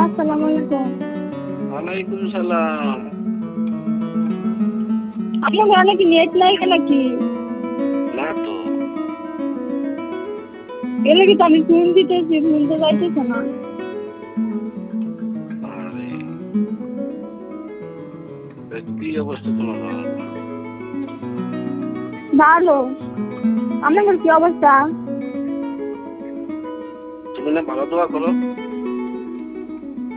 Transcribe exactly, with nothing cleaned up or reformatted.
আসসালামু আলাইকুম। ওয়ালাইকুম সালাম। আপনার ঘরে কি নেট নাই নাকি? না তো। এলে কি তো আমি ফোন দিতেছি, ফোন তো যাইতেছে না। আরে কি অবস্থা তোমার? ভালো। আপনার কি অবস্থা? তুমি না ভালো দোয়া করো।